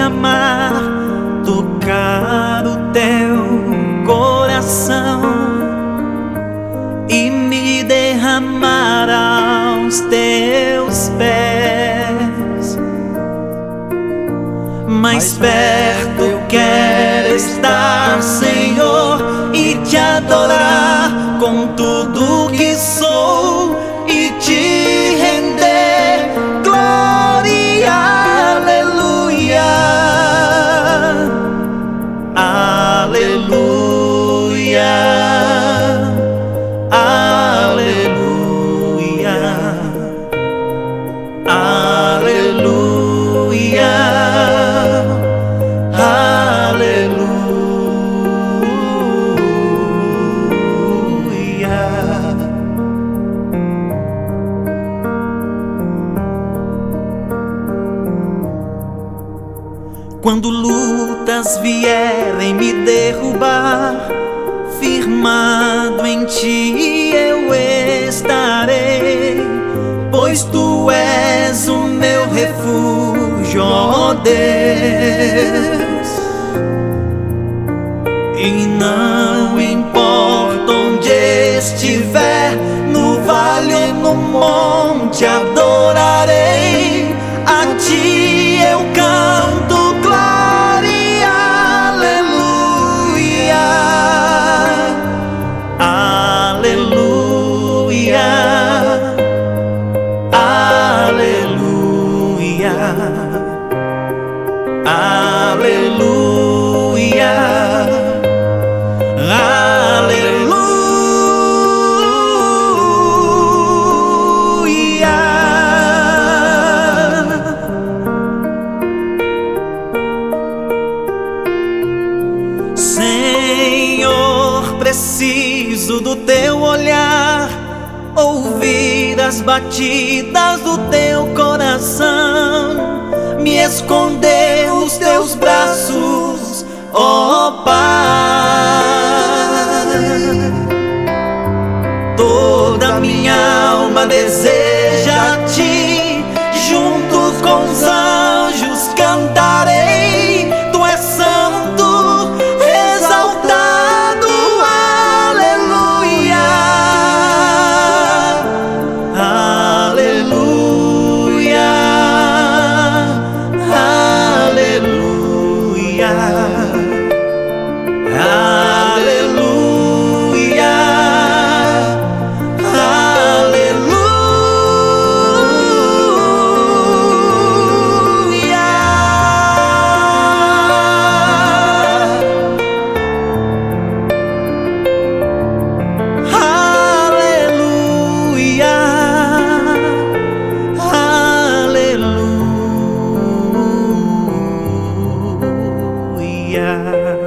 amar, tocar o teu coração e me derramar aos teus pés. Mais perto eu quero estar, Senhor, e te adorar com tudo que sou e te render glória, aleluia, aleluia, aleluia, aleluia, aleluia. Quando lutas vierem me derrubar, firmado em ti eu estarei, pois tu és o meu refúgio, ó Deus. E não importa onde estiver, no vale ou no monte, adorarei a ti, eu canto glória, aleluia, aleluia, aleluia, aleluia, Senhor, preciso do teu olhar, ouvir as batidas do teu coração, me esconder nos teus braços, ó Pai. Toda minha alma deseja a ti, junto com os anjos cantarei, tu és santo, exaltado, aleluia, aleluia, aleluia, aleluia, aleluia.